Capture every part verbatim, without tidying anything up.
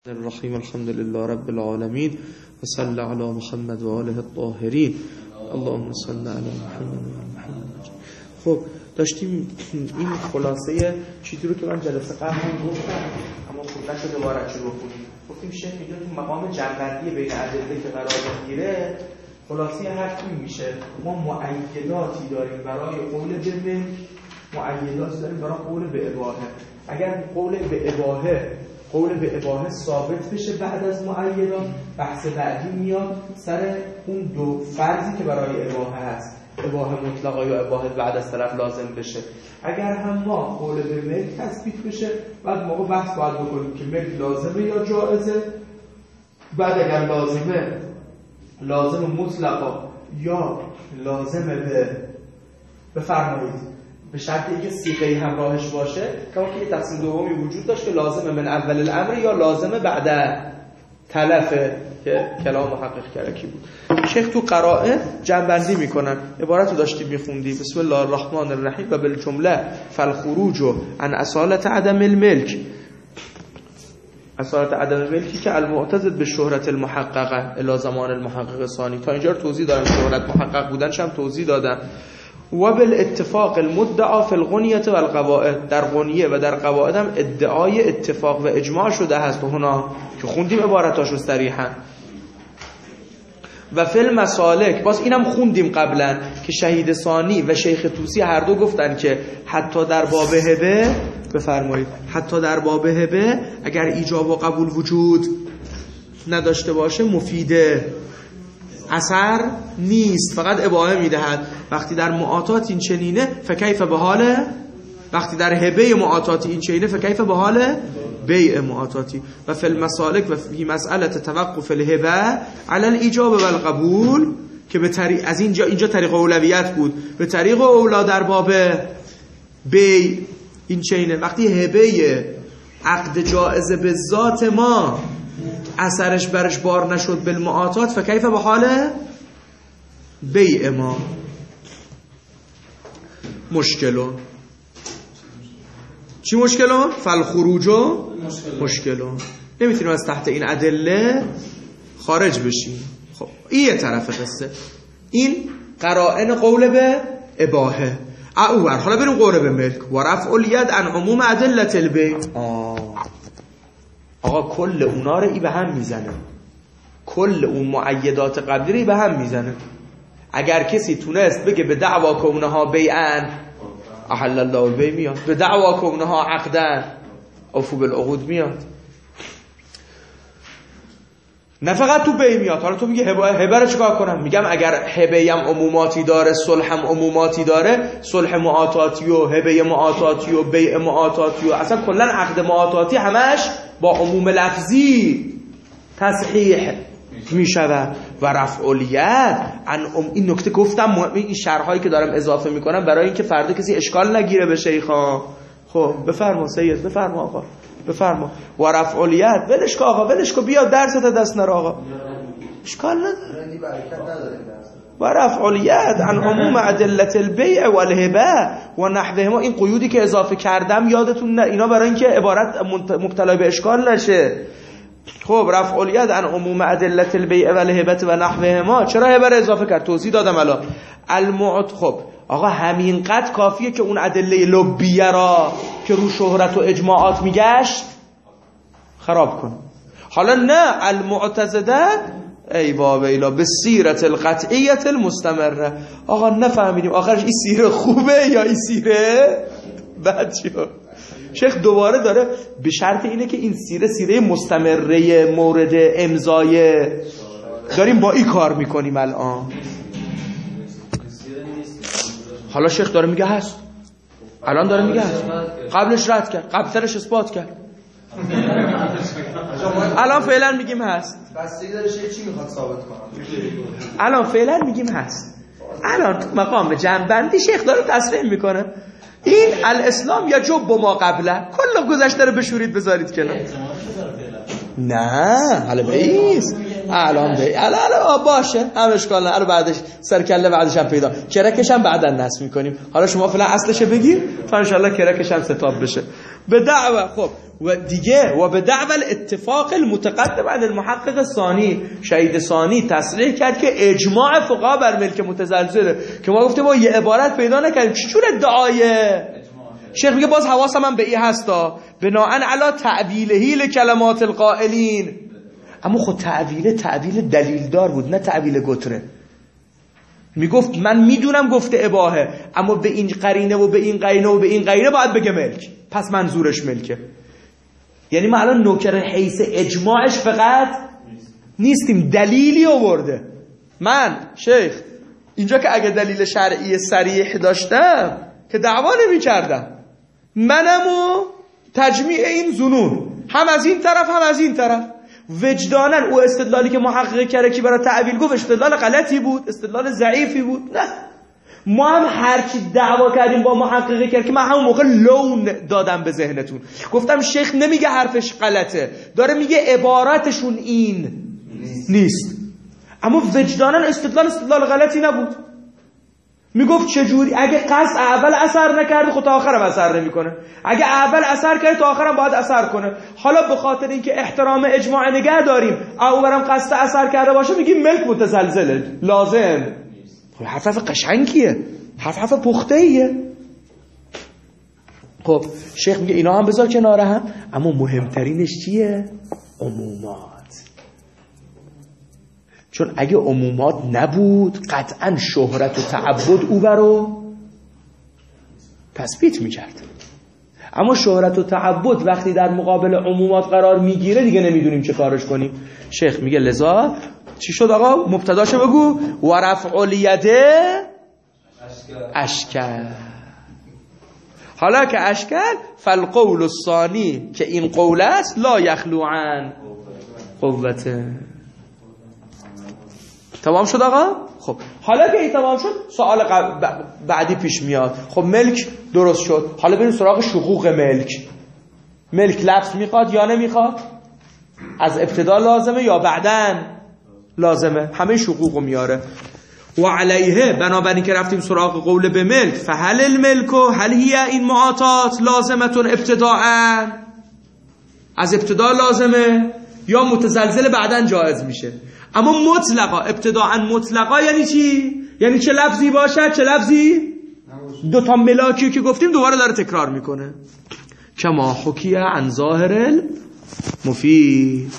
الرحیم الحمد لله رب العالمین و صلی علی محمد و آله الطاهرین اللهم صل علی محمد و آل محمد. خب داشتیم این خلاصه چیزی رو که من جلسه قبل هم گفتم اما خوب نشد دوباره شروع کنیم. گفتیم شیخ اینجا تو مقام جنبندی بین ادله که قرار میگیره خلاصه حرف این میشه ما مؤیداتی داریم برای قول به مؤیداتی داریم برای قول به اباحه. اگر قول به اباحه قول به اباحه ثابت بشه بعد از مؤیدات، بحث بعدی میاد سر اون دو فرضی که برای اباحه هست، اباحه مطلقه یا اباحه بعد از طرف لازم بشه. اگر هم ما قول به ملک تثبیت بشه بعد موقع بحث باید بکنیم که ملک لازمه یا جائزه. بعد اگر لازمه لازم مطلقا یا لازمه به بفرمایید به شرط اینکه صیغه همراهش باشه، کما که یه تقسیم دومی وجود داشت که لازمه من اول الامر یا لازمه بعد تلفه که کلام محقق کرکی بود. شیخ تو قرائن جنبندی میکنن. عبارت رو داشتیم میخوندی بسم الله الرحمن الرحیم و بالجمله فالخروج عن اصالت عدم الملک، اصالت عدم الملکی که المعتضد به شهرت المحققه الی زمان المحقق ثانی. تا اینجا رو توضیح دادم، شهرت محقق بودنش هم توضیح دادم. و بالاتفاق المدعا فی الغنیه و القواعد، در غنیه و در قواعد هم ادعای اتفاق و اجماع شده هست هنا که خوندیم عبارتاشو صریحا. و فی المسالک باز اینم خوندیم قبلا که شهید ثانی و شیخ طوسی هر دو گفتن که حتی در باب هبه بفرمایید حتی در باب هبه اگر ایجاب و قبول وجود نداشته باشه مفیده اثر نیست، فقط اباحه میدهد. وقتی در معاطات این چنینه فکیف به حال، وقتی در هبه معاطات این چنینه فکیف به حال بیع معاطاتی. و فی المسالک و فی مسئله توقف الهبه علی الایجاب و القبول که به طریق از اینجا اینجا طریق اولویت بود، به طریق اولا در باب بیع این چنینه. وقتی هبه عقد جائزه به ذات ما اثرش برش بار نشد بالمعاطات فکیف به حال بیع ما مشکلون. چی مشکلون؟ فالخروجو مشکلون. نمیتونیم از تحت این ادله خارج بشیم. خب این یه طرف قصه، این قرائن قول به اباحه. اوور حالا بریم قول به ملک و رفع الید عن عموم ادله البیع. آقا کل اونا رو ای به هم میزنه، کل اون مؤیدات قبلی رو ای به هم میزنه. اگر کسی تونست بگه به دعوا کونها بیعن احل الله البیع میاد، به دعوا کونها عقدن اوفو بالعقود میاد. نه فقط تو بیع میاد. حالا تو میگه هبه هبه رو چیکار کنم؟ میگم اگر هبه هم عموماتی داره صلح هم عموماتی داره، صلح معاطاتی و هبه معاطاتی و بیع معاطاتی و اصلا کلا عقد معاطاتی همش با عموم لفظی تصحیح میشود. و رفع الید عن این نکته گفتم، این شرحایی که دارم اضافه میکنم برای اینکه فردا کسی اشکال نگیره به شیخا. خب بفرما سید، بفرما آقا، بفرما. و رفع الید ولش کن آقا، ولش کن، بیا درست دست نره آقا، اشکال نداره. و رفع الید عن عموم ادله البیع و الهبه و نحوهما، این قیودی که اضافه کردم یادتون نه، اینا برای اینکه عبارت مبتلا به اشکال نشه. خب رفع الید عن عموم ادله البیع و الهبه و نحوهما، چرا هبه رو اضافه کرد؟ توضیح دادم الان. المعت خب آقا همینقدر کافیه که اون ادله لبیه را که رو شهرت و اجماعات میگشت خراب کن. حالا نه المعتزده ای بابا ایلا به سیرت القطعیت المستمره. آقا نفهمیدیم آخرش این سیره خوبه یا این سیره بد شد. شیخ دوباره داره به شرط اینه که این سیره سیره مستمره مورد امضای داریم با این کار میکنیم الان. حالا شیخ داره میگه هست، الان داره میگه هست، قبلش رد کرد، قبلترش اثبات کرد، الان فعلا میگیم هست. بستگی داره شیخ چی میخواد ثابت کنه. الان فعلا میگیم هست. الان مقام جنبندی شیخ داره تصریح میکنه این الاسلام یا جب ما قبله، کل گذشته رو بشورید بذارید کنار. نه حالا بیست الان بی الان باشه هم اشکال نه، الان بعدش سرکله بعدش هم پیدا کرکش هم بعدا نصب میکنیم. حالا شما فعلا اصلش بگیر تا ان شاء الله کرکش هم ستاب بشه به دعوه. خب و دیگه و به دعوى الاتفاق المتقدم عن المحقق ثانی، شهید ثانی تصریح کرد که اجماع فقها بر ملک متزلزله، که ما گفتیم ما یه عبارت پیدا نکردیم چی جور ادعایه. شیخ میگه باز حواسم من به این هستا بناءً علی تعبیلهی لکلمات القائلین. اما خود تعبیل تعبیل دلیل دار بود، نه تعبیل گتره. میگفت من میدونم گفته اباحه، اما به این قرینه و به این قرینه و به این قرینه باید بگه ملک، پس منظورش ملکه. یعنی ما الان نوکر حیث اجماعش فقط نیستیم، دلیلی آورده. من شیخ اینجا که اگه دلیل شرعی صریح داشتم که دعوا نمی کردم، منم و تجمیع این ظنون هم از این طرف هم از این طرف. وجدانن او استدلالی که محقق کرکی برای تعبیل گفت استدلال غلطی بود، استدلال ضعیفی بود. نه، ما هم هرچی دعوا کردیم با محقق کرد که من همون موقع لون دادم به ذهنتون، گفتم شیخ نمیگه حرفش غلطه، داره میگه عبارتشون این نیست. اما وجدانن استدلال استدلال غلطی نبود. میگفت چجوری اگه قصد اول اثر نکرده خود تا آخرم اثر نمیکنه، اگه اول اثر کرده تا آخرم باید اثر کنه. حالا به خاطر اینکه احترام اجماع نگه داریم، اولم قصد اثر کرده باشه میگیم ملک متزلزله لازم. حرف حرف قشنگیه، حرف حرف پخته‌ایه. خب شیخ میگه اینا هم بذار کنار هم، اما مهمترینش چیه؟ عمومات. چون اگه عمومات نبود قطعا شهرت و تعبد او برو تثبیت میکرد. اما شهرت و تعبد وقتی در مقابل عمومات قرار میگیره دیگه نمیدونیم چه کارش کنیم. شیخ میگه لذا چی شد آقا؟ مبتداشو بگو. و رفع الیده اشکل. حالا که اشکل فالقول الثانی که این قول است لا یخلو عن قوته. تمام شد آقا؟ خب حالا که این تمام شد سوال بعدی پیش میاد. خب ملک درست شد، حالا بریم سراغ شقوق ملک. ملک لفظ میخواد یا نمیخواد؟ از ابتدا لازمه یا بعدن لازمه؟ همه شقوقو میاره. و علیه بنابراین که رفتیم سراغ قول به ملک، فهل الملک و هل هی این معاطات لازمتون ابتداءً، از ابتدا لازمه یا متزلزل بعدن جایز میشه؟ اما مطلقا ابتداءً مطلقا یعنی چی؟ یعنی چه لفظی باشد چه لفظی؟ دو تا ملاکی که گفتیم دوباره داره تکرار میکنه. کما حکیه عن ظاهر مفید،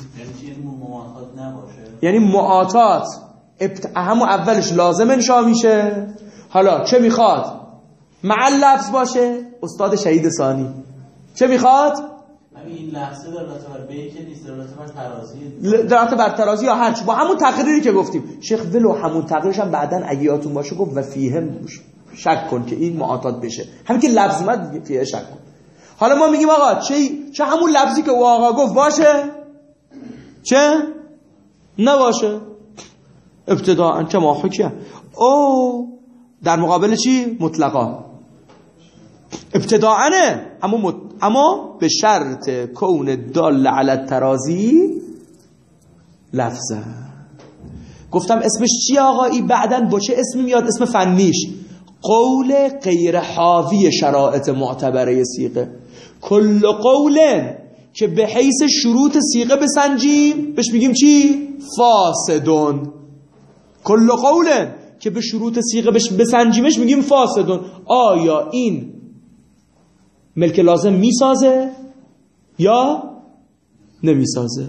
یعنی معاطات همون اولش لازم انشا میشه. حالا چه میخواد؟ مع لفظ باشه. استاد شهید ثانی چه میخواد؟ این لحظه دلالت بر بیت نیست، دلالت بر ترازی، دلالت بر ترازی یا هرچی، با همون تقریری که گفتیم. شیخ ولو همون تقریرش هم بعدن اگه یادتون باشه گفت و فیه شک کن که این معاطات بشه، همین که لفظ اومد فیه شک کن. حالا ما میگیم آقا چه چه همون لفظی که او آقا گفت باشه چه نباشه؟ ابتداءً چه ما حکیه او در مقابل چی؟ مطلقا. ابتداءً اما مت... اما به شرط کون دال علی الترازی لفظه. گفتم اسمش چی آقا؟ ای بعدن با چه اسمی میاد؟ اسم فنیش قول غیر حاوی شرائط معتبره صیغه. کل قول که به حیث شروط صیغه بسنجیم بهش میگیم چی؟ فاسدون. کل قول که به شروط صیغه بسنجیمش میگیم فاسدون. آیا این ملک لازم میسازه یا نمیسازه؟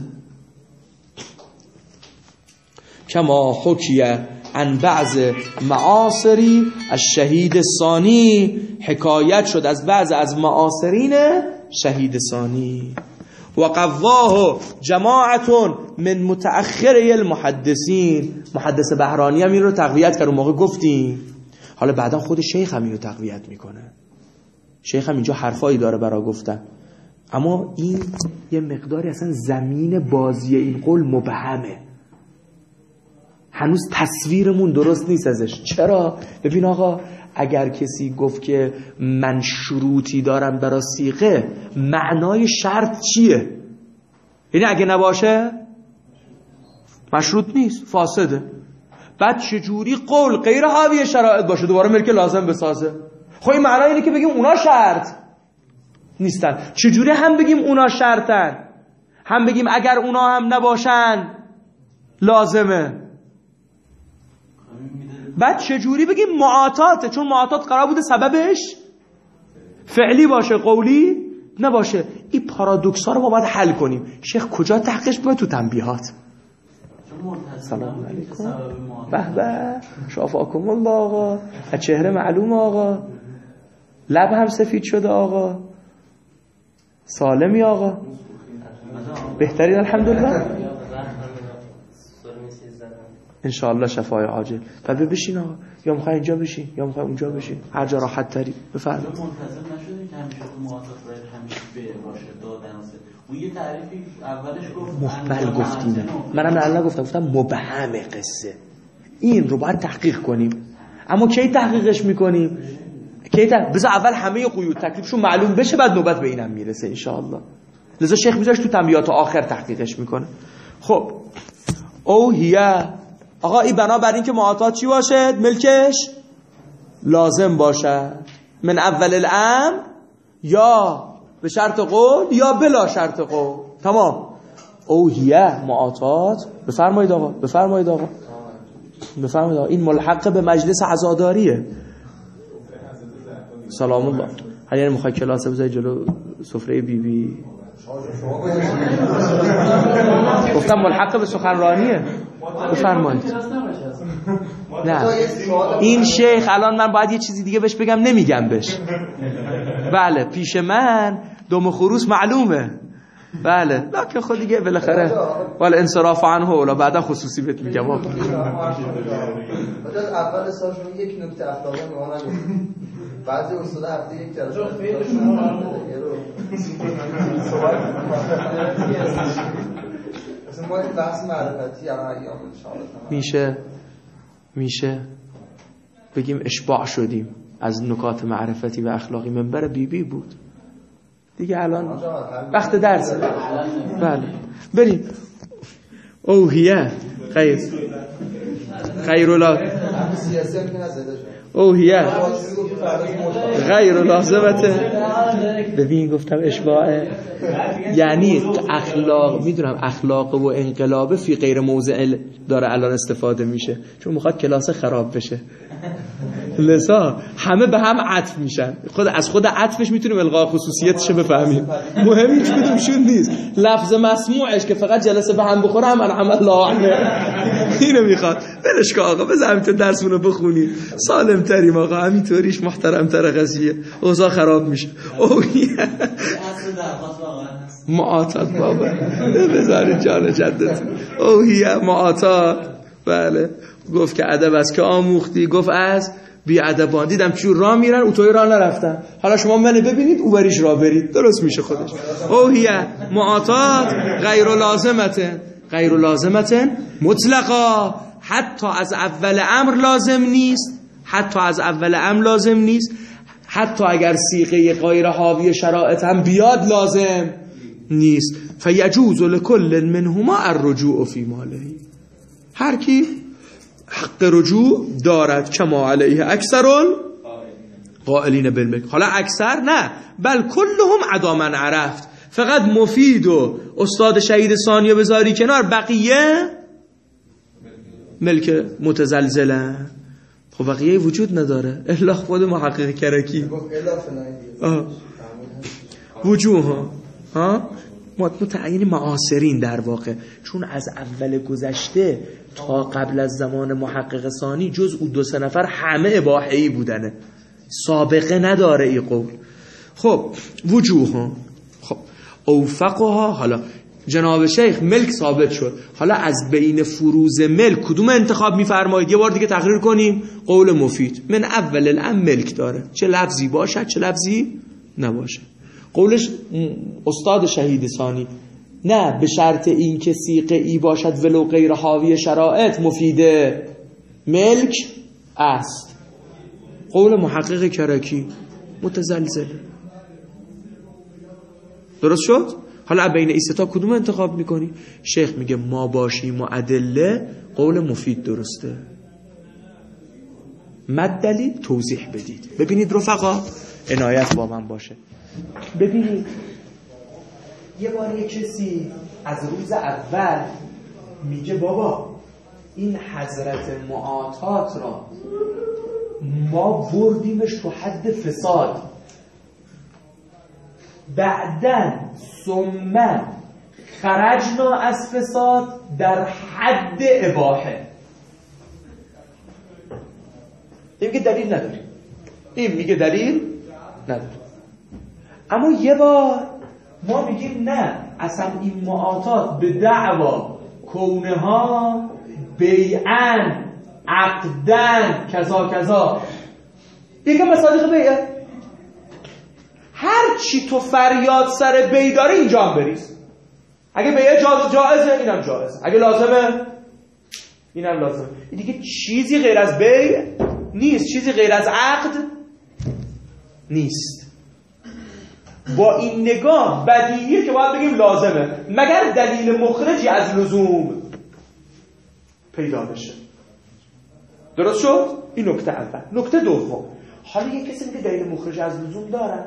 کما حکیه عن بعض معاصری الشهید ثانی، حکایت شد از بعض از معاصرین شهید ثانی. و قواه جماعت من متأخری المحدثین، محدث بهرانی هم این رو تقویت کرد، اون موقع گفتیم. حالا بعدا خود شیخ هم این رو تقویت میکنه. شیخ هم اینجا حرفایی داره برای گفتن، اما این یه مقداری اصلا زمین بازی این قول مبهمه، هنوز تصویرمون درست نیست ازش. چرا؟ ببین آقا اگر کسی گفت که من شروطی دارم برای صیغه، معنای شرط چیه؟ یعنی اگه نباشه مشروط نیست، فاسده. بعد چجوری قول غیر حاوی شرایط باشه دوباره ملک لازم بسازه؟ خب این معنی اینه که بگیم اونا شرط نیستن. چجوری هم بگیم اونا شرطن هم بگیم اگر اونا هم نباشن لازمه؟ بعد چجوری بگیم معاطاته؟ چون معاطات قرار بوده سببش فعلی باشه قولی نباشه. این پارادوکس ها رو ما باید حل کنیم. شیخ کجا تحقیقش میکنه؟ تو تنبیهات. سلام علیکم. به به شافاکم الله آقا. از چهره معلوم آقا. لب هم سفید شده آقا. سالمی آقا. بهترین الحمدلله. انشاءالله شفای عاجل. و بشین آقا، یا میخوای اینجا بشین یا میخوای اونجا بشین، هر جا راحت تری. بفرمایید. منتظر نشده که همیشه تو معاطات باید همیشه به باشه دادن است. اون یه تعریفی اولش گفت محبل گفتیم. منم نه نگفتم، گفتم مبهم قصه. این رو باید تحقیق کنیم. اما کی تحقیقش میکنیم؟ کی تحقیق؟ بذار اول همه قیود تکلیفشون معلوم بشه بعد نوبت به اینم میرسه ان شاء الله. لذا شیخ میذاش تو تنبیهات آخر تحقیقش میکنه. خب او هیه آقا این بنابراین که معاطات چی باشد؟ ملکش لازم باشد من اول الامر یا به شرط قول یا بلا شرط قول. تمام. او هیه معاطات. بفرمایید آقا بفرمایید آقا بفرمایید آقا. این ملحق به مجلس عزاداریه. سلام الله. هر یعنی میخوای کلاس بذاری جلو سفره بی بی؟ گفتم ملحق به سخنرانیه. بفرمایید. نه این شیخ الان من باید یه چیزی دیگه بهش بگم نمیگم بهش. بله پیش من دم خروس معلومه. بله لکن خود دیگه بالاخره ولی انصراف عنه اولا بعدا خصوصی بهت میگم. اول سالشون یک نکته اخلاقی به ما نگفتن. بعضی استاد هفته یک جلسه اصلا ما این بحث معرفتی الان ایام میشه میشه بگیم اشباع شدیم از نکات معرفتی و اخلاقی. منبر بی بی بود دیگه، الان وقت درس. بله بریم. او هیه غیر غیر لا او هیه غیر لازمته. ببین گفتم اشباعه، یعنی اخلاق. میدونم اخلاق و انقلاب فی غیر موضع داره الان استفاده میشه چون میخواد کلاس خراب بشه. لذا همه به هم عطف میشن. خود از خود عطفش میتونیم الغا خصوصیتش بفهمیم. مهم هیچ کدومشون نیست. لفظ مسموعش که فقط جلسه به هم بخوره هم عمل لاعنه. اینو میخواد. ولش کن آقا، بذار همینطور درسونو بخونی. سالم تریم آقا، همینطوریش محترم تر قضیه. اوضاع خراب میشه. معاطات بابا بذارید جان جدتون. اوهیه معاطات. بله گفت که ادب است که آموختی. گفت از بی ادبان. دیدم چون راه میرن او توی راه نرفتن. حالا شما منو ببینید او بریش راه برید. درست میشه خودش. اوهیه معاطات غیر لازمته. غیر لازمته مطلقا. حتی از اول امر لازم نیست. حتی از اول امر لازم نیست. حتی اگر صیغه غیر حاوی شرایط هم بیاد لازم نیست. فیجوز لکل منهما الرجوع فی ماله. هر کی حق رجوع دارد کما علیه اکثرون قائلین بالملک. حالا اکثر نه بل کلهم عدا من عرفت. فقط مفید و استاد شهید ثانیه بذاری کنار، بقیه ملک متزلزله. خب بقیه وجود نداره الا خود محقق کرکی. وجوه ها ها متعین معاصرین در واقع، چون از اول گذشته تا قبل از زمان محقق ثانی جز او دو سه نفر همه اباحه‌ای بودنه، سابقه نداره ای قول. خب وجوه ها. خب اوفقها. حالا جناب شیخ ملک ثابت شد، حالا از بین فروز ملک کدوم انتخاب میفرمایید؟ یه بار دیگه تقریر کنیم. قول مفید من اول الامر ملک داره، چه لفظی باشد چه لفظی نباشه. قولش استاد شهید ثانی نه به شرط این که صیغه ای باشد ولو غیر حاوی شرایط مفیده ملک است. قول محقق کرکی متزلزل. درست شد؟ حالا بین این سه تا کدوم انتخاب میکنی؟ شیخ میگه ما باشیم و ادله قول مفید درسته. مد دلیل توضیح بدید. ببینید رفقا عنایت با من باشه. ببینید یه بار یه کسی از روز اول میگه بابا این حضرت معاطات را ما بردیمش تو حد فساد، بعدن ثم خرجنا از فساد در حد اباحه. این میگه دلیل نداره، این میگه دلیل نداره. اما یه بار ما میگیم نه، اصلا این معاطات به دعوا کونها بیعن عقدن کذا کذا، یکم مصادیق بیعه. هر چی تو فریاد سر بی داره اینجا هم بریز. اگه بیعه جا جائزه اینم جائزه، اگه لازمه اینم لازمه. این دیگه چیزی غیر از بیع نیست، چیزی غیر از عقد نیست. با این نگاه بدیهیه که باید بگیم لازمه، مگر دلیل مخرجی از لزوم پیدا بشه. درست شد؟ این نکته اول. نکته دوم، حالا یک کسی میگه دلیل مخرج از لزوم دارن.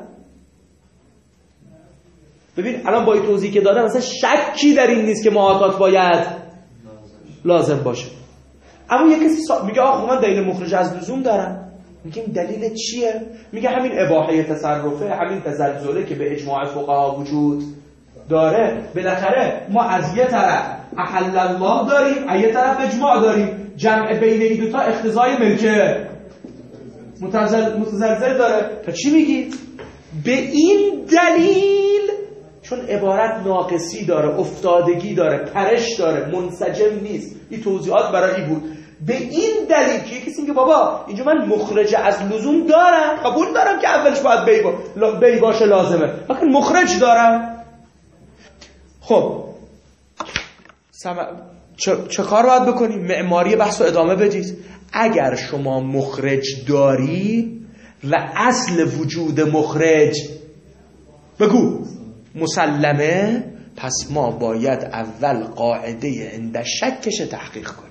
ببین الان با این توضیح که دادم مثلا شکی در این نیست که معاطات باید لازم باشه. اما یک کسی میگه آخه من دلیل مخرج از لزوم دارم. میگیم دلیل چیه؟ میگه همین اباحه تصرفه، همین تزلزله که به اجماع فقها وجود داره. بالاخره ما از یه طرف احل الله داریم، از یه طرف اجماع داریم. جمع بین این دو تا اقتضای ملکه متزل متزلزل داره. تا چی میگی؟ به این دلیل چون عبارت ناقصی داره، افتادگی داره، پرش داره، منسجم نیست. این توضیحات برای این بود. به این دلیل که کسی میگه بابا اینجا من مخرج از لزوم دارم، قبول دارم که اولش باید بی, با... بی باشه لازمه، لیکن مخرج دارم. خب سم... چه... چه کار باید بکنیم؟ معماری بحث رو ادامه بدید. اگر شما مخرج داری و اصل وجود مخرج بگو مسلمه، پس ما باید اول قاعده عند شکش تحقیق کنیم.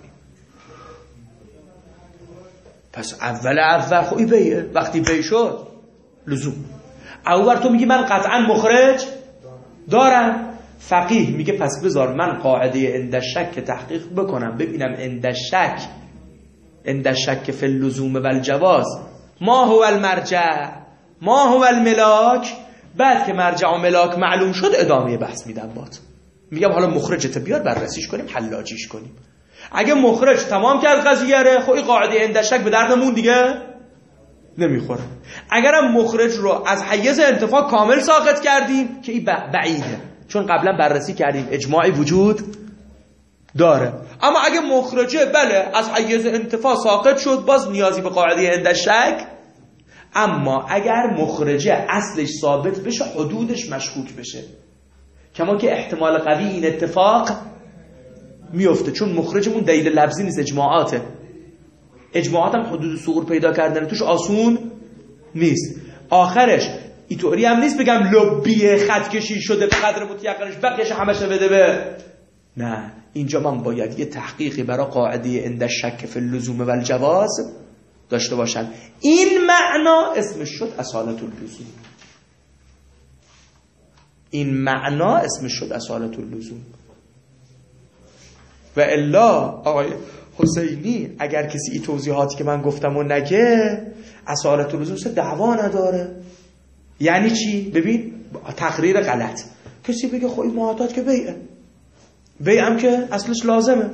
پس اول اول خوی بیه، وقتی بی شد لزوم. اول تو میگی من قطعا مخرج دارم، فقیه میگه پس بذار من قاعده عند شک تحقیق بکنم، ببینم عند شک عند شک فی اللزوم و الجواز ما هو المرجع ما هو الملاک. بعد که مرجع و ملاک معلوم شد ادامه بحث میدم بات. میگم حالا مخرجت بیار بررسیش کنیم، حلاجیش کنیم. اگه مخرج تمام کرد قضیه ره، خب این قاعده عند شک به دردمون دیگه نمیخوره. اگرم مخرج رو از حیز انتفاع کامل ساقط کردیم که این بعیده، چون قبلا بررسی کردیم اجماعی وجود داره. اما اگه مخرجه بله از حیز انتفاع ساقط شد، باز نیازی به قاعده عند شک. اما اگر مخرجه اصلش ثابت بشه، حدودش مشکوک بشه، کما که احتمال قوی این اتفاق میفته، چون مخرجمون دلیل لفظی نیست، اجماعاته. اجماعات هم حدود ثغور پیدا کردن توش آسون نیست. آخرش اینطوری هم نیست بگم لبی خط کشی شده به قدر متیقنش بقیش همش بده به، نه، اینجا من باید یه تحقیقی برای قاعده عند شک فی اللزوم و الجواز داشته باشم. این معنا اسمش شد اصالت اللزوم. این معنا اسمش شد اصالت اللزوم. و الا آقای حسینی اگر کسی این توضیحاتی که من گفتم و نگه، اصالت اللزوم دعوا نداره. یعنی چی؟ ببین تقریر غلط. کسی بگه خب این معاطات که بیعه، بیع هم که اصلش لازمه،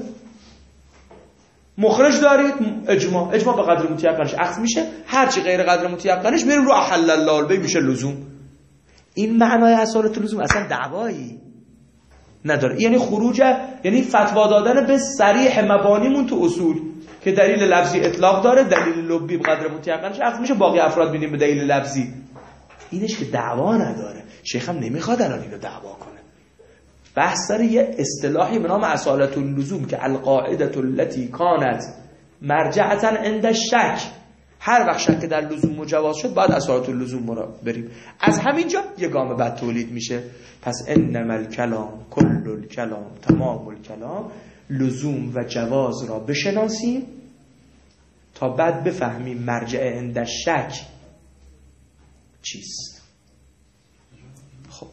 مخرج دارید اجماع، اجماع به قدر متیقنش اخذ میشه، هرچی غیر قدر متیقنش میریم رو احل الله البیع میشه لزوم. این معنای اصالت اللزوم اصلا دعوایی نداره. یعنی خروج، یعنی فتوا دادن به صریح مبانیمون تو اصول که دلیل لفظی اطلاق داره، دلیل لبی به قدر متیقنش اخذ میشه، باقی افراد بینیم به دلیل لفظی. اینش که دعوا نداره. شیخ هم نمیخواد الان اینو دعوا کنه. بحث سر یه اصطلاحی به نام اصالت اللزوم که القاعده التي كانت مرجعه عند الشک. هر وقت شک در لزوم مجواز شد بعد اصالت اللزوم را بریم. از همینجا یه گام بعد تولید میشه. پس انما الکلام کل الکلام تمام الکلام، لزوم و جواز را بشناسیم تا بعد بفهمیم مرجع عند الشک چیست.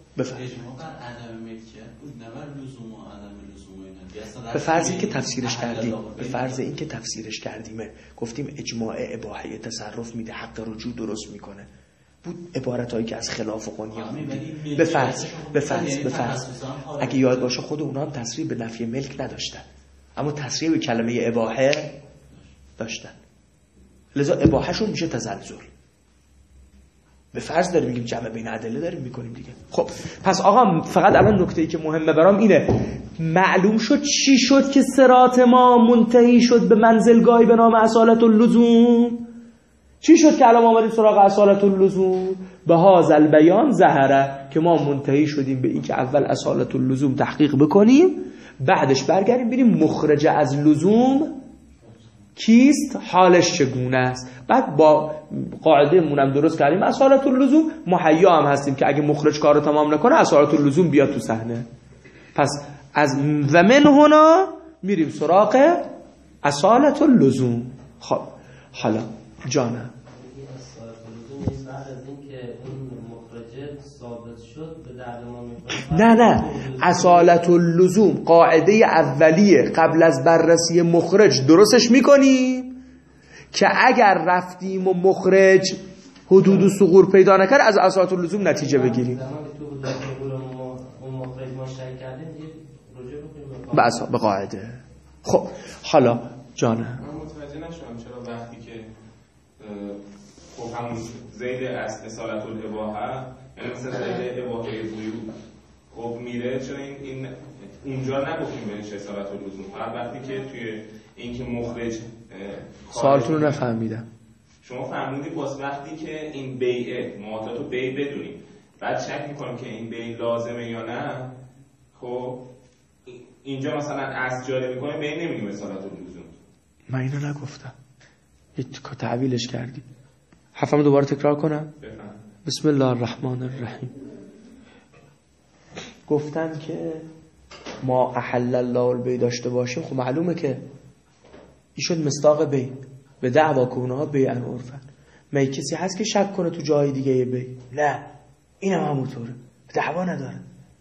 بفرمایید. اجماع بر عدم ملکیت بود، نه بر لزوم و عدم لزوم اینا. به فرض اینکه تفسیرش کردیم، به فرض اینکه تفسیرش کردیمه، گفتیم اجماع اباحه تصرف میده، حق رجوع درست میکنه، بود عبارتایی که از خلاف قنیه بود. به فرض به فرض به فرض اگه یاد باشه خود اونا هم تصریح به نفی ملک نداشتن، اما تصریح به کلمه اباحه داشتن، لذا اباحهشون میشه تزلزل. به فرض داریم میگیم جمع بین ادله داریم میکنیم دیگه. خب پس آقا فقط الان نکته‌ای که مهمه برام اینه، معلوم شد چی شد که صراط ما منتهی شد به منزلگاهی به نام اصالت اللزوم؟ چی شد که الان آمدیم سراغ اصالت اللزوم؟ به هذا البیان ظهره، که ما منتهی شدیم به این که اول اصالت اللزوم تحقیق بکنیم، بعدش برگردیم ببینیم مخرج از لزوم کیست، حالش چگونه است. بعد با قاعده مونم درست کردیم اصالت اللزوم، مهیا هم هستیم که اگه مخرج کارو تمام نکنه اصالت اللزوم بیاد تو صحنه. پس از و من هنا میریم سراغ اصالت اللزوم. خب حالا جانم اصالت اللزوم بعد از اینکه اون مخرج ثابت شد به درد ما میخوره؟ نه نه، اصالت اللزوم قاعده اولیه قبل از بررسی مخرج درستش میکنیم که اگر رفتیم و مخرج حدود و ثغور پیدا نکرد از اصالت اللزوم نتیجه بگیریم. زمانی تو حدود و ثغور اون مخرج ما شک کردیم رجوع بکنیم به اصلا به قاعده. خب حالا جانه من متوجه نشدم چرا وقتی که خب همون زید از اصالت الاباحه، یعنی مثل زید اباحه بویو خب میره، چرا این, این اونجا نگفتیم بهش اصالت اللزوم؟ فقط وقتی که توی این که مخرج سوالتون رو نفهمیدم. شما فهمیدید باز وقتی که این بیعه معاطات رو بیع بدونیم بعد شک میکنیم که این بیع لازمه یا نه، خب اینجا مثلا اصل جاری میکنیم بیع نمیگیم اصالت اللزوم. من اینو نگفتم، یه تعویلش کردی. حرفمو دوباره تکرار کنم؟ بفهم. بسم الله الرحمن الرحیم. گفتن که ما احل الله البیع داشته باشیم، خب معلومه که ایشون مصداق بیع به دعوا کنها بیع ان عرفن. می کسی هست که شک کنه تو جای دیگه بیع؟ نه، اینم همونطوره، دعوا نداره.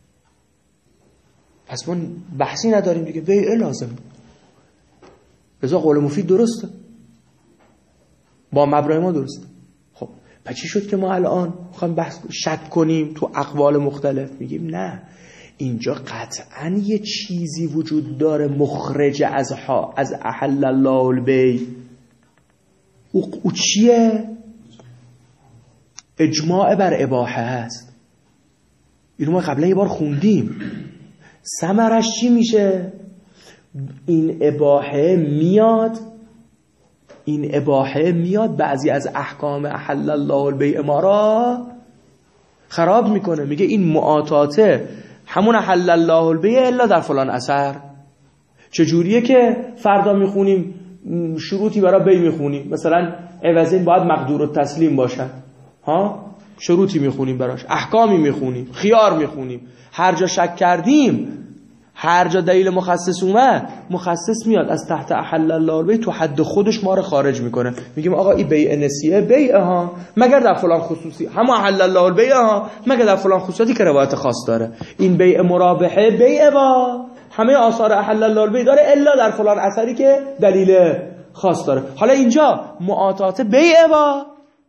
پس ما بحثی نداریم دیگه، بیع لازم. لذا قول مفید درسته، با مبرای ما درسته. خب پس چی شد که ما الان میخوایم بحث شک کنیم تو اقوال مختلف؟ میگیم نه، اینجا قطعا یه چیزی وجود داره مخرج از ها از احل الله البیع. او, او چیه؟ اجماع بر اباحه هست. اینو ما قبلا یه بار خوندیم. ثمرش چی میشه؟ این اباحه میاد این اباحه میاد بعضی از احکام احل الله البیع ما را خراب میکنه. میگه این معاطاته همون احل الله البیع الا در فلان اثر. چجوریه که فردا میخونیم شروطی برای بیع میخونیم، مثلا عوضین باید مقدور التسلیم باشن، ها شروطی میخونیم براش، احکامی میخونیم، خیار میخونیم. هر جا شک کردیم، هر جا دلیل مخصص اومد، مخصص میاد از تحت احل الله البیع تو حد خودش ما رو خارج میکنه. میگیم آقا این بیع نسیه بیع ها، مگر در فلان خصوصی، همون احل الله البیع ها، مگر در فلان خصوصی که روایت خاص داره. این بیع مرابحه بیع با همه آثار احل الله البیع داره الا در فلان اثری که دلیل خاص داره. حالا اینجا معاطات بیع با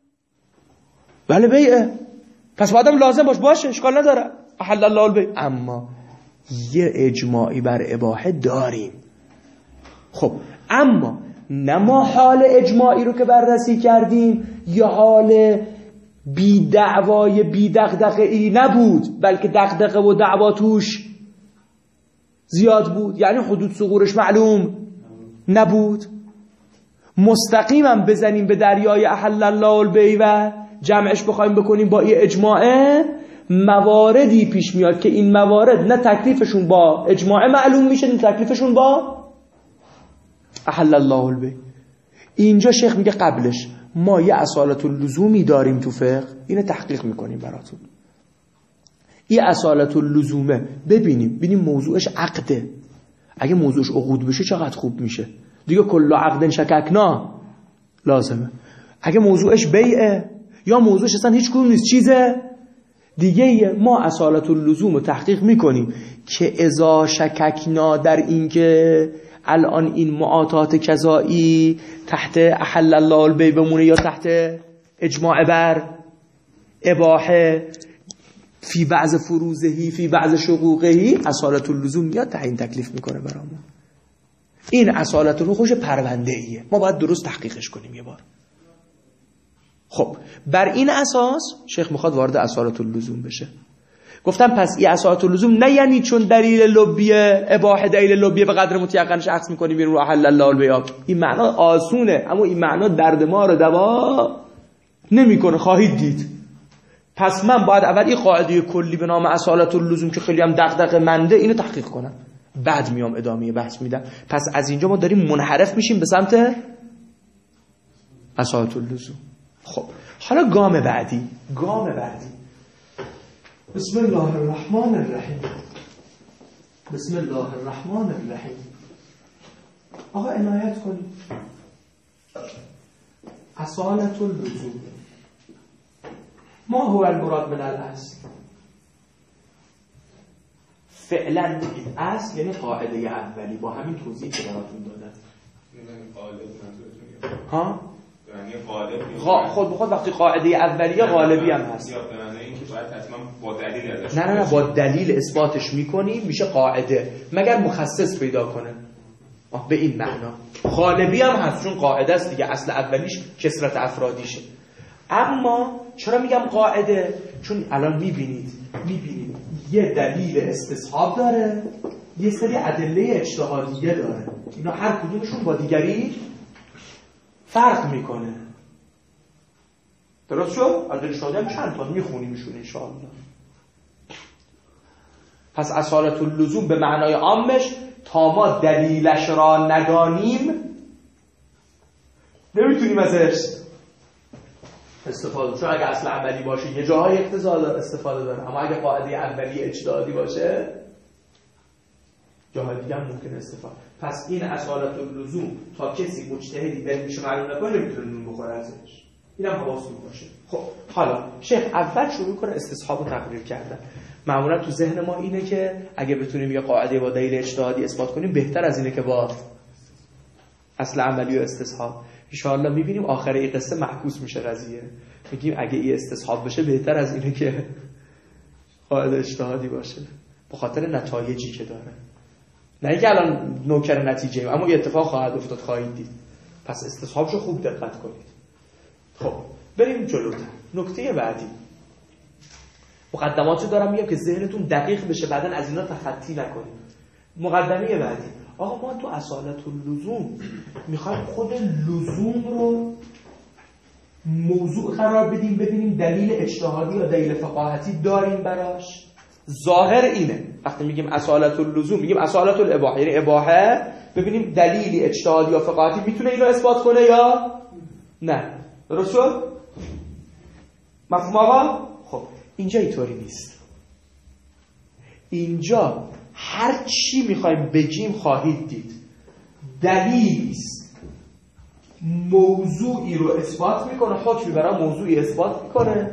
بله بیع، پس بعدم لازم باش باشه، اشکال نداره احل الله البیع. اما یه اجماعی بر اباحه داریم. خب اما نه ما حال اجماعی رو که بررسی کردیم یا حال بی دعوای بی دغدغه ای نبود، بلکه دغدغه و دعوا توش زیاد بود، یعنی حدود ثغورش معلوم نبود. مستقیما بزنیم به دریای احل الله البیع و جمعش بخوایم بکنیم با این اجماعه، مواردی پیش میاد که این موارد نه تکلیفشون با اجماع معلوم میشه نه تکلیفشون با احل الله البیع. اینجا شیخ میگه قبلش ما یه اصالت اللزومی داریم تو فقه، اینو تحقیق میکنیم براتون. این اصالت اللزومه ببینیم ببینیم موضوعش عقده. اگه موضوعش عقود بشه چقدر خوب میشه دیگه. کلا عقدن شککنا لازمه. اگه موضوعش بیعه یا موضوعش اصلا هیچ کدوم نیست، چیزه دیگه ما اصالت اللزوم رو تحقیق میکنیم که اذا شککنا در این که الان این معاطات کذایی تحت احل الله البیع بمونه یا تحت اجماع بر اباحه فی بعض فروزهی فی بعض شقوقهی، اصالت اللزوم میاد تعیین تکلیف میکنه برامون. این اصالت رو خوش پرونده ایه، ما باید درست تحقیقش کنیم یه بار. خب بر این اساس شیخ میخواد وارد اصالت اللزوم بشه. گفتم پس این اصالت اللزوم نه یعنی چون دلیل لبیه اباحه دلیل لبیه به قدر متیقنش عکس میکنیم بیرون رو احل الله البیع. این معنا آسونه، اما این معنا درد ما رو دوا نمیکنه، خواهید دید. پس من باید اول این قاعده کلی به نام اصالت اللزوم که خیلی هم دغدغه منده اینو تحقیق کنم، بعد میام ادامه بحث میدم. پس از اینجا ما داریم منحرف میشیم به سمت اصالت اللزوم. خب حالا گام بعدی، گام بعدی بسم الله الرحمن الرحیم. بسم الله الرحمن الرحیم. آقا عنایت کنید. اصالت اللزوم ما هو المراد من الاصل؟ فعلا بگید اصل یعنی قاعده اولی با همین توضیحی که براتون دادم. یعنی قالب منظورتون ها؟ یعنی قالب غا... خود به خود وقتی قاعده اولیه غالبی هم هست. یا به معنی اینکه باید حتما با دلیل ازش. نه نه نه با دلیل اثباتش میکنی میشه قاعده، مگر مخصص پیدا کنه. آه به این معنا. غالبی هم هست چون قاعده است دیگه، اصل اولیش کثرت افرادیشه. اما چرا میگم قاعده؟ چون الان میبینید میبینید یه دلیل استصحاب داره، یه سری ادله اجتهادیه داره، اینا هر کدومشون با دیگری فرق میکنه. درست شد؟ ادله اجتهادیه چند تا میخونیمشون انشاءالله. پس اصالت اللزوم به معنای عامش تا ما دلیلش را ندانیم نمیتونیم ازش استفاده. چون اگه اصل عملی باشه یه جاهای اقتضا داره استفاده داره، اما اگه قاعده اولی اجتهادی باشه جاهای دیگه هم ممکن استفاده. پس این اصالت اللزوم تا کسی مجتهدی دلیلش معلوم نکنه نمیتونه نون بخوره ازش. اینم حواستون باشه. خب حالا شیخ اول شروع کنه استصحاب رو تقریر کردن. معمولا تو ذهن ما اینه که اگه بتونیم یه قاعده با دلیل اجتهادی اثبات کنیم بهتر از اینه که با اصل عملی و استصحاب. ان شاء الله می‌بینیم آخر این قصه معکوس میشه قضیه. میگیم اگه این استصحاب بشه بهتر از اینه که قاعده اجتهادی باشه، به خاطر نتایجی که داره. نه اینکه الان نوکر نتیجه ایم، اما یه اتفاق خواهد افتاد، خواهید دید. پس استصحابشو خوب دقت کنید. خب بریم جلوتر. نکته بعدی، مقدماتو دارم میگم که ذهنتون دقیق بشه، بعداً از اینا تخطی نکنید. مقدمه بعدی، آقا ما تو اصالت اللزوم میخوایم خود لزوم رو موضوع قرار بدیم، ببینیم دلیل اجتهادی یا دلیل فقاهتی داریم براش. ظاهر اینه وقتی میگیم اصالت اللزوم میگیم اصالت الاباحه، یعنی اباحه، ببینیم دلیلی اجتهادی یا فقاهتی میتونه اینو اثبات کنه یا نه. درست شد؟ مفهوم آقا؟ خب اینجا اینطوری نیست. اینجا هر چی میخوایم بگیم خواهید دید دلیلی است موضوعی رو اثبات میکنه، حکمی برای موضوعی اثبات میکنه.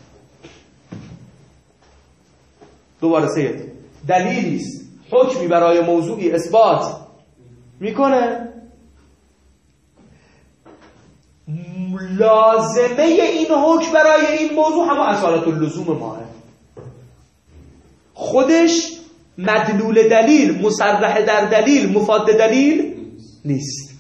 دوباره سید دلیلی است حکمی برای موضوعی اثبات میکنه، لازمه این حکم برای این موضوع هم اصالت اللزوم ماه، خودش مدلول دلیل، مصرح در دلیل، مفاد دلیل نیست.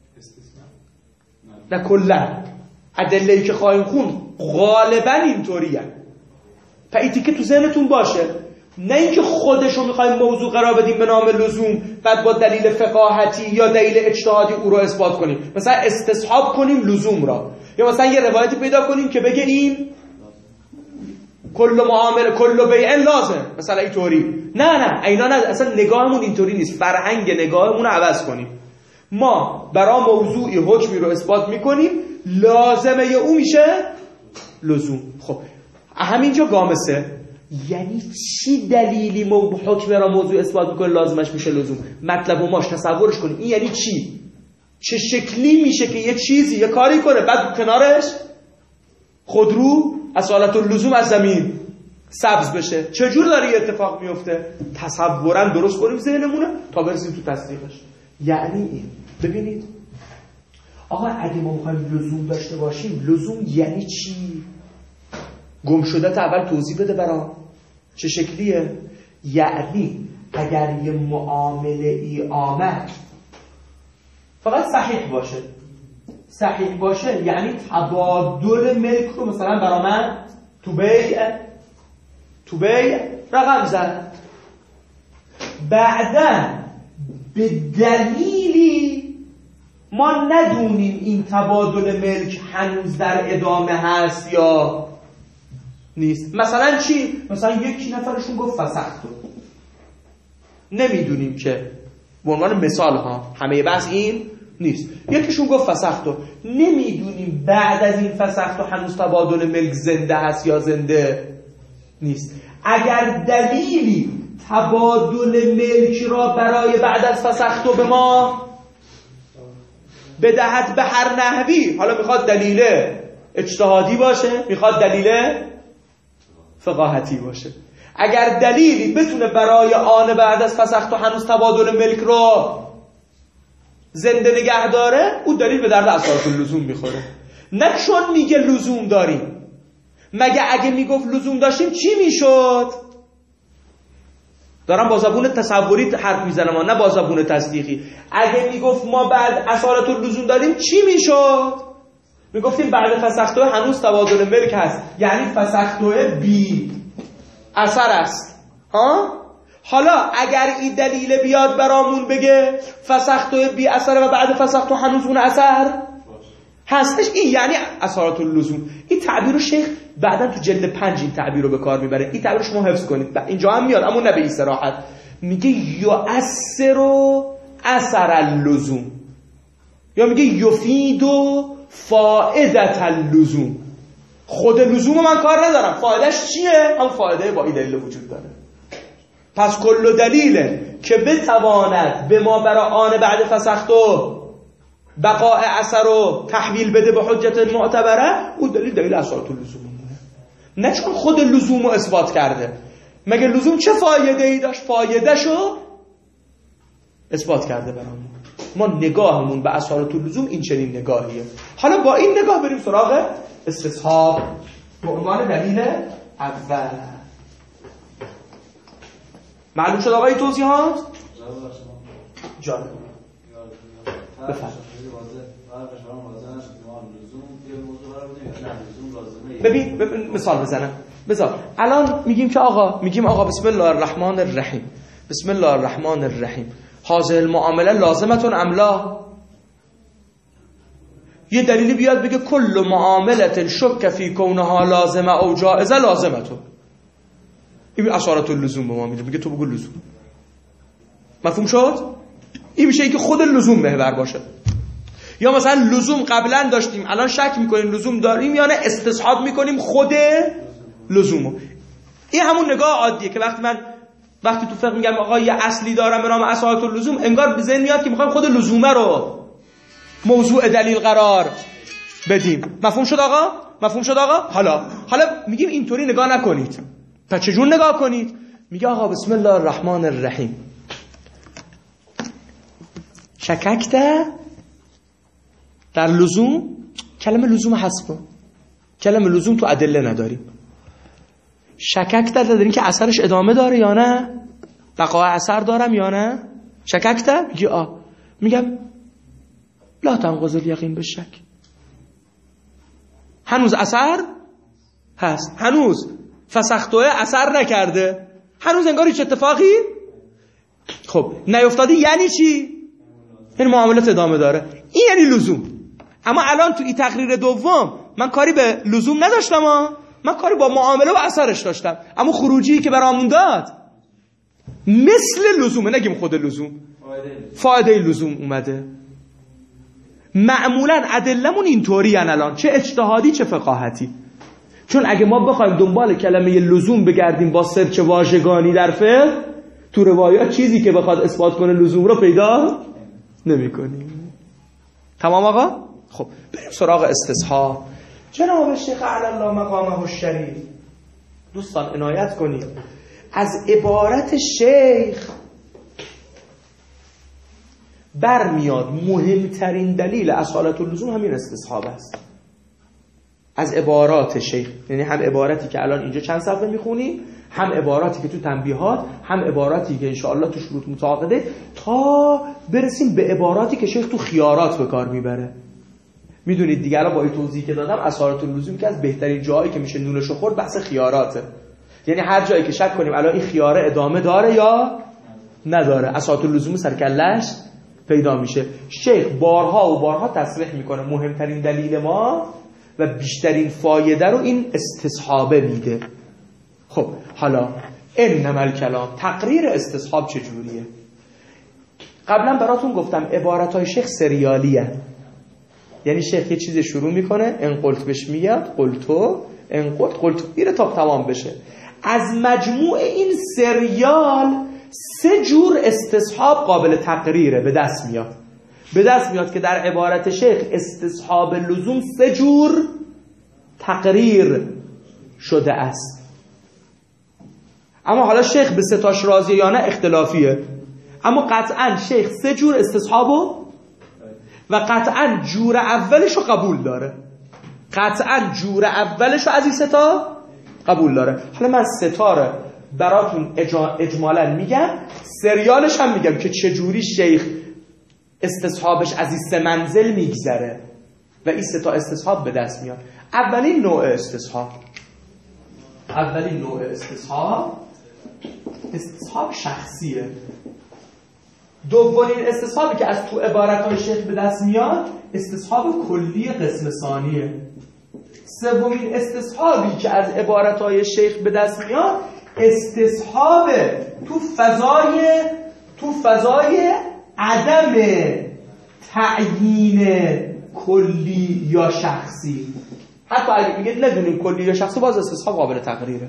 نه کلا ادله‌ای که خواهیم خون غالبا اینطوریه. پس که تو ذهنتون باشه، نه اینکه خودشو میخوایم موضوع قرار بدیم به نام لزوم بعد با دلیل فقاهتی یا دلیل اجتهادی او رو اثبات کنیم، مثلا استصحاب کنیم لزوم را، یا مثلا یه روایتی پیدا کنیم که بگه این کل معامله کل بیع لازم، مثلا اینطوری. نه نه اینا نه، اصلا نگاهمون اینطوری نیست. فرهنگ نگاهمون رو عوض کنیم. ما برای موضوعی حکمی رو اثبات میکنیم، لازمه او میشه لزوم. خب همینجا گام سه، یعنی چی دلیلی مو حکم را موضوع اثبات میکنه لازمش میشه لزوم؟ مطلب و ماش تصورش کنیم این یعنی چی؟ چه شکلی میشه که یه چیزی یه کاری کنه بعد کنارش خودرو اصالت اللزوم از زمین سبز بشه. چجور داره یه اتفاق میفته؟ تصورا درست کنیم ذهنمونه تا برسیم تو تصدیقش. یعنی این ببینید آقا اگه ما میخوایم لزوم داشته باشیم، لزوم یعنی چی؟ گم شده تا اول توضیح بده برام. چه شکلیه؟ یعنی اگر یه معامله ای آمد فقط صحیح باشه، صحیح باشه یعنی تبادل ملک رو مثلا برا من تو بیع تو بیع رقم زد، بعداً به دلیلی ما ندونیم این تبادل ملک هنوز در ادامه هست یا نیست. مثلا چی؟ مثلا یکی نفرشون گفت فسختو، نمیدونیم که، به عنوان مثال ها، همه بحث این نیست. یکیشون گفت فسختو، نمیدونیم بعد از این فسختو هنوز تبادل ملک زنده هست یا زنده نیست. اگر دلیلی تبادل ملک را برای بعد از فسختو به ما بدهد به هر نحوی، حالا میخواد دلیل اجتهادی باشه، میخواد دلیل فقاهتی باشه، اگر دلیلی بتونه برای آن بعد از فسختو هنوز تبادل ملک را زنده نگه داره، اون دلیل به درد اصالت اللزوم میخوره. نه چون میگه لزوم داریم. مگه اگه میگفت لزوم داشتیم چی میشد؟ دارم با زبون تصوری حرف میزنم، نه با زبون تصدیقی. اگه میگفت ما بعد اصالت اللزوم داریم چی میشد؟ میگفتیم بعد فسختو هنوز تبادل ملک هست، یعنی فسختو بی اثر است. ها؟ حالا اگر این دلیل بیاد برامون بگه فسختو بی اثر و بعد فسختو هنوز اون اثر هستش، این یعنی اثرات اللزوم. این تعبیر رو شیخ بعداً تو جلد پنج این تعبیر رو به کار میبره. این تعبیر شما حفظ کنید، اینجا هم میاد اما نه به این صراحت. میگه یؤثر اثر اللزوم، یا میگه یفید فائدة اللزوم. خود لزوم من کار ندارم، فایدهش چیه؟ هم فایده با این دلیل وجود داره. پس کل دلیله که بتواند به ما برای آن بعد فسختو بقاء اثر رو تحویل بده به حجت معتبره، اون دلیل دلیل اصالت اللزوم مونه. نه چون خود لزوم رو اثبات کرده. مگه لزوم چه فایده ای داشت؟ فایده شو اثبات کرده برامون. ما نگاهمون به اصالت اللزوم این چنین نگاهیه. حالا با این نگاه بریم سراغ استصحاب به عنوان دلیل اول. معلوم شد آقای توضیحات؟ جالب. بفرمایید. ببین ببین مثال بزنم. مثال الان میگیم که آقا میگیم آقا بسم الله الرحمن الرحیم، بسم الله الرحمن الرحیم، هذه المعامله لازمه ام لا؟ یه دلیلی بیاد بگه کل معامله شک فی کونها لازمه او جائزه لازمه تو، این اشارت اللزوم به ما میده، میگه تو بگو لزوم. مفهوم شد؟ این میشه که خود لزوم محور باشه. یا مثلا لزوم قبلا داشتیم الان شک میکنیم لزوم داریم یا نه، استصحاب میکنیم خود لزومو. این همون نگاه عادیه که وقتی من وقتی تو فقه میگم آقا یه اصلی دارم به نام اصالت اللزوم، انگار به ذهن میاد که میخوایم خود لزومه رو موضوع دلیل قرار بدیم. مفهوم شد آقا؟ مفهوم شد آقا؟ حالا حالا میگیم اینطوری نگاه نکنید. تا چجور نگاه کنید؟ میگه آقا بسم الله الرحمن الرحیم، شککته در لزوم، کلمه لزوم حذف کن، کلمه لزوم تو ادله نداریم. شککته داریم که اثرش ادامه داره یا نه، بقا اثر دارم یا نه. شککته میگه آ، میگم لا تنقض الیقین بالشک، هنوز اثر هست، هنوز فسختوه اثر نکرده، هنوز انگار هیچ اتفاقی خب نیفتاده. یعنی چی؟ این معاملات ادامه داره، این یعنی لزوم. اما الان تو این تقریر دوم من کاری به لزوم نداشتم ها، من کاری با معامله و اثرش داشتم. اما خروجی که برامون داد مثل لزومه، نگیم خود لزوم، فایده لزوم اومده. معمولا ادلمون اینطوری ان الان، چه اجتهادی چه فقاهتی. چون اگه ما بخوایم دنبال کلمه لزوم بگردیم با سرچ واژگانی در فقه، تو روایات چیزی که بخواد اثبات کنه لزوم رو پیدا نمی‌کنیم. تمام آقا؟ خب بریم سراغ استصحاب. جناب شیخ اعلی الله مقامه الشریف دوستان عنایت کنید از عبارت شیخ برمیاد مهمترین دلیل اصالت اللزوم همین استصحاب است. از عبارات شیخ، یعنی هم عبارتی که الان اینجا چند صفحه میخونیم، هم عباراتی که تو تنبیهات، هم عباراتی که انشاءالله تو شروط متعاقده، تا برسیم به عباراتی که شیخ تو خیارات به کار میبره. میدونید دیگه الان با این توضیحی که دادم اصالت اللزوم که از بهترین جایی که میشه نونشو خورد بحث خیاراته. یعنی هر جایی که شک کنیم الان این خیاره ادامه داره یا نداره، اصالت اللزوم سرکلش پیدا میشه. شیخ بارها و بارها تصریح میکنه مهمترین دلیل ما و بیشترین فایده رو این استصحابه میده. خب حالا انما الکلام، تقریر استصحاب چجوریه؟ قبلا براتون گفتم عبارتهای شیخ سریالیه، یعنی شیخ یه چیز شروع میکنه، ان قلت بهش میاد قلتو، ان قلت قلتو، میره تا تمام بشه. از مجموع این سریال سه جور استصحاب قابل تقریره به دست میاد. به دست میاد که در عبارت شیخ استصحاب لزوم سه جور تقریر شده است. اما حالا شیخ به سه تاش راضیه یا نه اختلافیه، اما قطعا شیخ سه جور استصحابو و قطعا جور اولشو قبول داره. قطعا جور اولشو از این سه تا قبول داره. حالا من سه تا رو براتون اجمالا میگم، سریالش هم میگم که چجوری شیخ استصحابش از این سه منزل میگذره و این سه تا استصحاب به دست میاد. اولین نوع استصحاب اولین نوع استصحاب استصحاب شخصیه. دومین استصحابی که از تو عبارت‌های شیخ به دست میاد استصحاب کلی قسم ثانیه. سومین استصحابی که از عبارت‌های شیخ به دست میاد استصحاب تو فضای تو فضای عدم تعیین کلی یا شخصی. حتی اگه میگه ندونیم کلی یا شخصی، باز استصحاب قابل تقریره.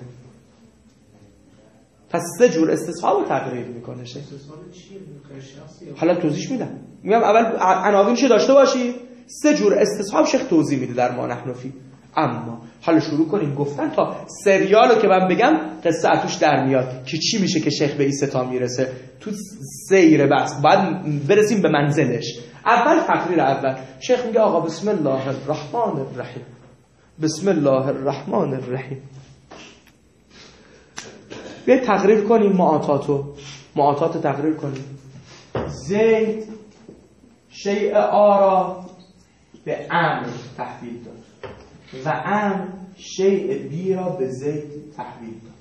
پس سه جور استصحاب رو تقریر میکنه شیخ. حالا توضیح میدم. میگم اول عناوین چه داشته باشی، سه جور استصحاب شیخ توضیح میده در ما نحن فی. اما حالا شروع کنیم گفتن تا سریالو که من بگم قصه اتوش در میاد که چی میشه که شیخ به این ستا میرسه. تو سیر بحث باید برسیم به منزلش. اول تقریر اول شیخ میگه آقا بسم الله الرحمن الرحیم، بسم الله الرحمن الرحیم. بیا تقریر کنیم معاطاتو، معاطات تقریر کنیم. زید شیء آرا به امر تحویل داد و امر شیء بی را به زید تحویل داد.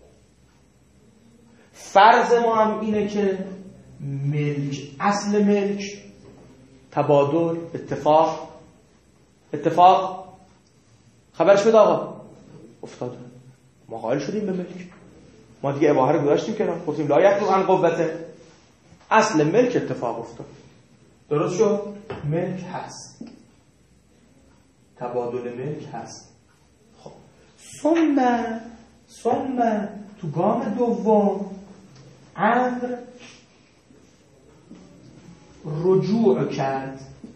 فرض ما هم اینه که ملک، اصل ملک تبادل، اتفاق اتفاق خبرش بده آقا افتاده، ما قائل شدیم به ملک، ما دیگه اباحه رو گذاشتیم کنار، گفتیم لا یخلو عن قوته، اصل ملک اتفاق افتاد. درست شد؟ ملک هست، تبادل ملک هست. خب ثم ثم تو گام دوم امر رجوع کرد.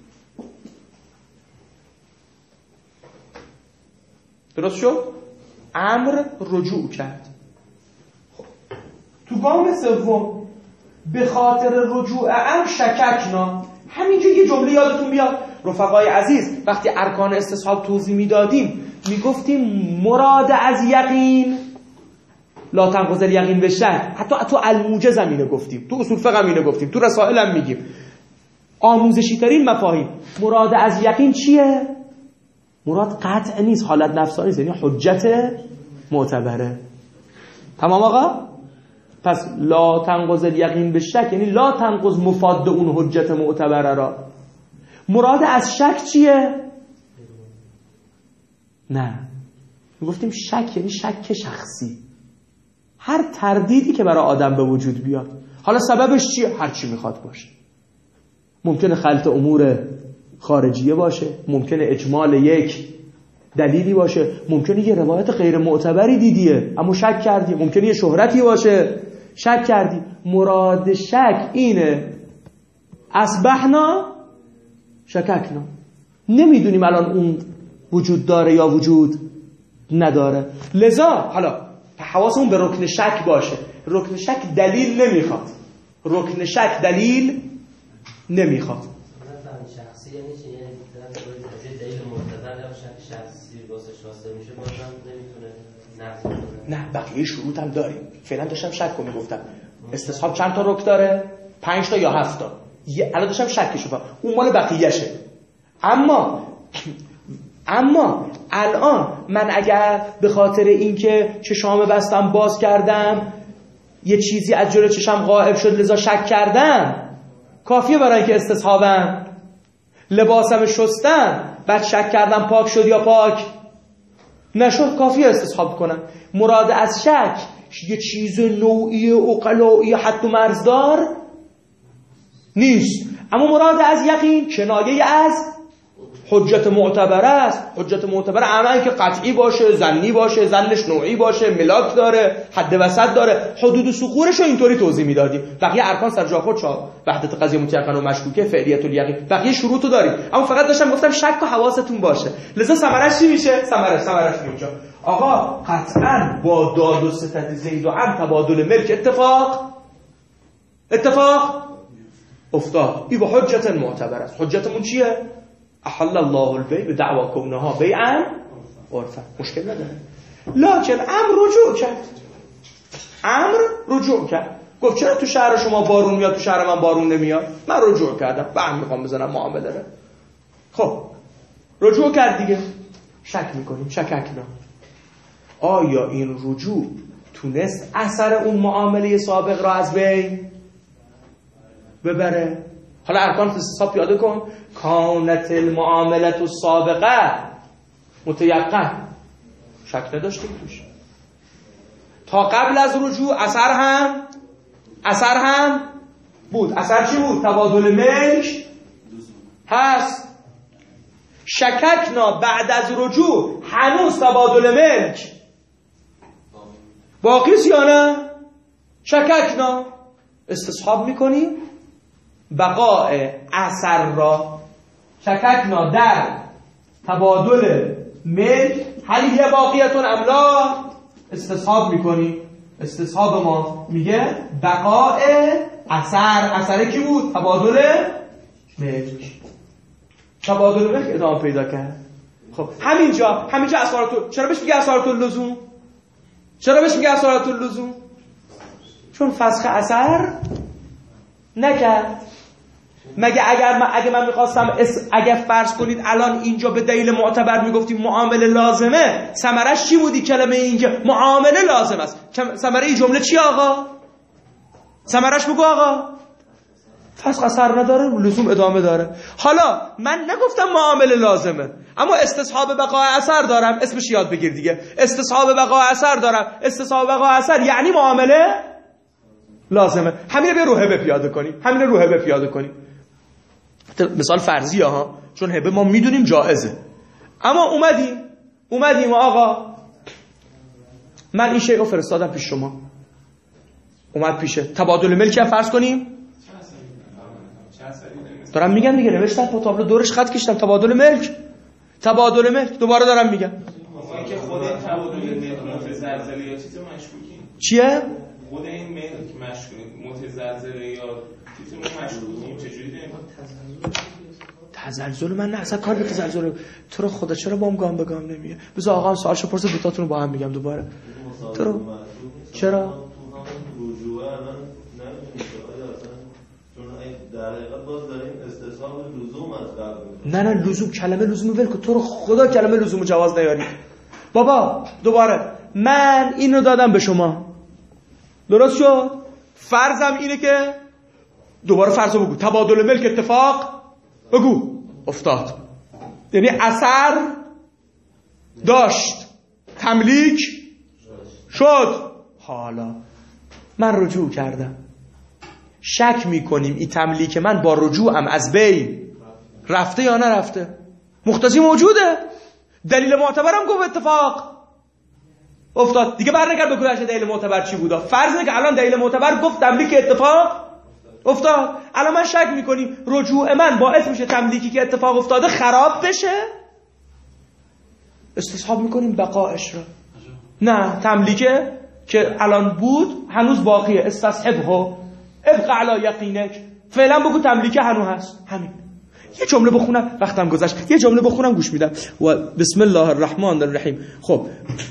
درست شد؟ امر رجوع کرد. خب تو گام سوم به خاطر رجوع امر شککنا. همینجور یه جمله یادتون بیاد رفقای عزیز، وقتی ارکان استصحاب توضیح میدادیم میگفتیم مراد از یقین لا تنقض الیقین به شک. حتی تو الموجز هم اینو گفتیم، تو اصول فقه هم اینو گفتیم، تو رسائل هم میگیم. آموزشی ترین مفاهیم. مراد از یقین چیه؟ مراد قطع نیست، حالت نفسانی نیست، یعنی حجت معتبره. تمام آقا؟ پس لا تنقض الیقین به شک یعنی لا تنقض مفاد اون حجت معتبره را. مراد از شک چیه؟ نه، میگفتیم شک یعنی شک شخصی، هر تردیدی که برای آدم به وجود بیاد. حالا سببش چیه؟ هر چی میخواد باشه. ممکنه خلط امور خارجیه باشه، ممکنه اجمال یک دلیلی باشه، ممکنه یه روایت غیر معتبری دیدیه اما شک کردی، ممکنه یه شهرتی باشه شک کردی. مراد شک اینه اصبحنا شککنا، نمیدونیم الان اون وجود داره یا وجود نداره. لذا حالا حواسمون به رکن شک باشه. رکن شک دلیل نمیخواد. رکن شک دلیل نمیخواد. شخصی یعنی چی؟ یعنی طرف دلیل معتبر یا شک شخصی واسه شاسته میشه بازم نمیتونه نقض کنه. نه بقیه شروط هم داریم. فعلا داشتم شک رو میگفتم. استصحاب چند تا رکن داره؟ پنج تا یا هفت تا. الان داشتم شکش رو اون مال بقیه‌شه. اما اما الان من اگر به خاطر اینکه چشام بستم باز کردم یه چیزی از جلو چشم غائب شد لذا شک کردم، کافیه برای اینکه استصحابم؟ لباسم شستم بعد شک کردم پاک شد یا پاک نشد، کافیه استصحاب کنم. مراد از شک یه چیز نوعی عقلایی حد و مرزدار نیست، اما مراد از یقین کنایه از حجت معتبره است. حجت معتبره عمل که قطعی باشه، ظنی باشه، ظنش نوعی باشه، ملاک داره، حد وسط داره. حدود و سقورش رو اینطوری توضیح میدادیم. بقیه ارکان سر جا خود چا وحدت قضیه متیقن و مشکوکه، فعلیت الیقین، بقیه شروط رو داریم. اما فقط داشتم گفتم شک و حواستون باشه. لذا ثمرش چی میشه؟ ثمرش ثمرش اینجا آقا قطعاً با داد و ستد زید و عم تبادل ملک اتفاق اتفاق افتاد. این با حجت معتبر است. حجتمون چیه؟ احل الله البیع به دعوا کونها بیعا عرفا. مشکل نداره. لکن امر رجوع کرد. امر رجوع کرد. گفت چرا تو شهر شما بارون میاد تو شهر من بارون نمیاد؟ من رجوع کردم. بعد میخوام بزنم معامله رو. خب رجوع کرد دیگه. شک میکنیم. شکک نه. آیا این رجوع تونست اثر اون معامله سابق را از بین ببره؟ حالا ارکان استصحاب پیاده کن. کانت المعاملت السابقه متیقن، شک نداشتیم توش. تا قبل از رجوع اثر هم اثر هم بود. اثر چی بود؟ تبادل ملک هست. شککنا بعد از رجوع هنوز تبادل ملک باقیست یا نه؟ شککنا استصحاب میکنیم بقاء اثر را. شککنا در تبادل ملک هل یه باقیتون املا استصحاب میکنیم. استصحاب ما میگه بقاء اثر. اثر کی بود؟ تبادل ملک. تبادل ملک ادامه پیدا کرد. خب همینجا همینجا اثرات. چرا بهش میگه اثرات اللزوم؟ چرا بهش میگه اثرات اللزوم؟ چون فسخ اثر نکرد. مگه اگر من اگه من میخواستم اگه فرض کنید الان اینجا به دلیل معتبر میگفتیم معامله لازمه، ثمرش چی بودی؟ کلمه اینجا معامله لازم است. ثمره این جمله چی آقا؟ ثمرش بگو آقا. فسخ اثر نداره، لزوم ادامه داره. حالا من نگفتم معامله لازمه، اما استصحاب بقای اثر دارم. اسمش یاد بگیر دیگه. استصحاب بقای اثر دارم. استصحاب بقای اثر یعنی معامله لازمه. همین رو به روحه پیاده کنیم. همین رو روحه پیاده کنیم. مثال فرضی ها، چون هبه ما میدونیم جائزه. اما اومدیم اومدیم آقا من این شیء رو فرستادم پیش شما، اومد پیشه. تبادل ملک فرض کنیم. دارم میگم دیگه، نوشتم تو تابلو دورش خط کشیدم. تبادل ملک تبادل ملک دوباره دارم میگم. که خود این تبادل ملک متزلزله یا چیز مشکوکی چیه؟ خود این ملک مشکوکی متزلزله یا چیز مشکوکی چجوری داریم؟ تزلزل من نه اصلا کار به تزلزل. تو رو خدا چرا بام گام به گام نمیگه؟ بذار آقا سوالشو پرسه دوتاتون رو با هم میگم دوباره. تو رو چرا؟ در حقیقت باز داریم استصحاب لزوم از قبل. نه نه لزوم، کلمه لزوم ول کن. تو رو خدا کلمه لزوم جواز نیاری. بابا دوباره من اینو دادم به شما، درست شد؟ فرضم اینه که دوباره فرضو بگو تبادل ملک اتفاق بگو افتاد، یعنی اثر داشت، تملیک شد. حالا من رجوع کردم، شک میکنیم این تملیک من با رجوعم از بین رفته یا نرفته. مقتضی موجوده، دلیل معتبرم گفت اتفاق افتاد دیگه. برنگرد به گذشته دلیل معتبر چی بودا. فرض اینه که الان دلیل معتبر گفت تملیک اتفاق افتاد. الان من شک میکنیم رجوع من باعث میشه تملیکی که اتفاق افتاده خراب بشه. استصحاب میکنیم بقایش را. نه تملیک که الان بود هنوز باقیه. استصحبه ابقى علی یقینک، فعلا بگو تملیک هنوز هست. همین. یه جمله بخونم، وقتم گذشت، یه جمله بخونم گوش میدم. و بسم الله الرحمن الرحیم. خب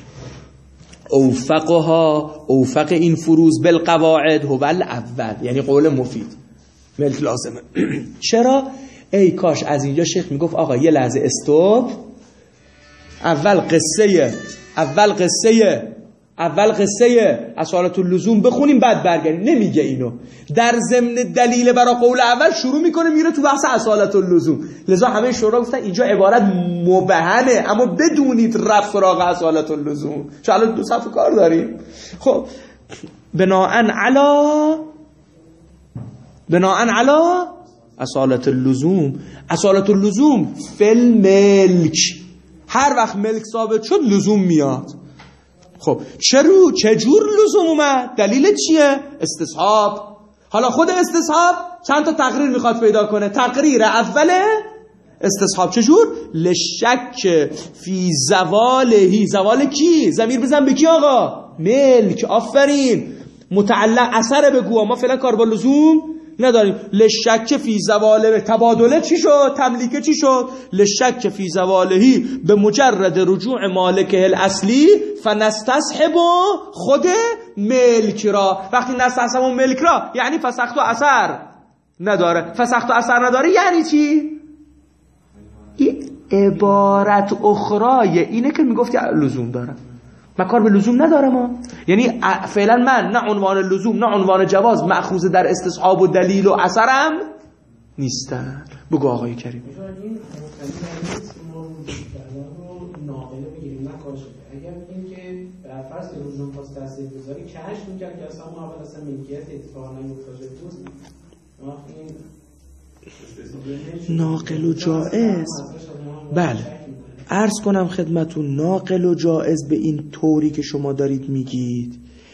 اوفقها، اوفق این فروز بالقواعد هو الاول، یعنی قول مفید ملک لازمه. چرا؟ ای کاش از اینجا شیخ میگفت آقا یه لحظه استوب، اول قصه اول قصه اول قصه اصالت اللزوم بخونیم بعد برگردیم. نمیگه اینو، در ضمن دلیل برای قول اول شروع میکنه میره تو بحث اصالت اللزوم. لذا همه شورا گفتن اینجا عبارت مبهمه، اما بدونید رفت سراغ اصالت اللزوم، چون الان دو صفحه کار داریم. خب بناءن علا بناءن علا اصالت اللزوم، اصالت اللزوم فل ملک، هر وقت ملک ثابت شد لزوم میاد. خب چرو چجور لزوم اومد؟ دلیل چیه؟ استصحاب. حالا خود استصحاب چند تا تقریر میخواد پیدا کنه. تقریر اوله استصحاب چجور؟ لشک فی زوالهی. زوال کی؟ ضمیر بزن به کی آقا؟ ملک. آفرین. متعلق اثر بگو، ما فعلا کار با لزوم نداریم. لشک فی زواله، تبادله چی شد؟ تملیک چی شد؟ لشک فی زوالهی به مجرد رجوع مالکه الاصلی فنستصحب خود ملک را. وقتی نستصحب ملک را یعنی فسخت و اثر نداره. فسخت و اثر نداره یعنی چی؟ این عبارت اخرای اینه که میگفتی لزوم داره. من کار به لزوم ندارم ها. یعنی فعلا من نه عنوان لزوم نه عنوان جواز مأخوذ در استصحاب و دلیل و اثرم نیستن. بگو آقای کریم. این ناقله بگیریم نه کارش. اگر بگیم که بر فرض لزوم پاس تاثیر گذاری کشف می‌کرد که اصلا اول اصلا ملکیت اتفاقا نمی‌خواجه بود. این ناقل و جائز. بله عرض کنم خدمتون، ناقل و جائز به این طوری که شما دارید میگید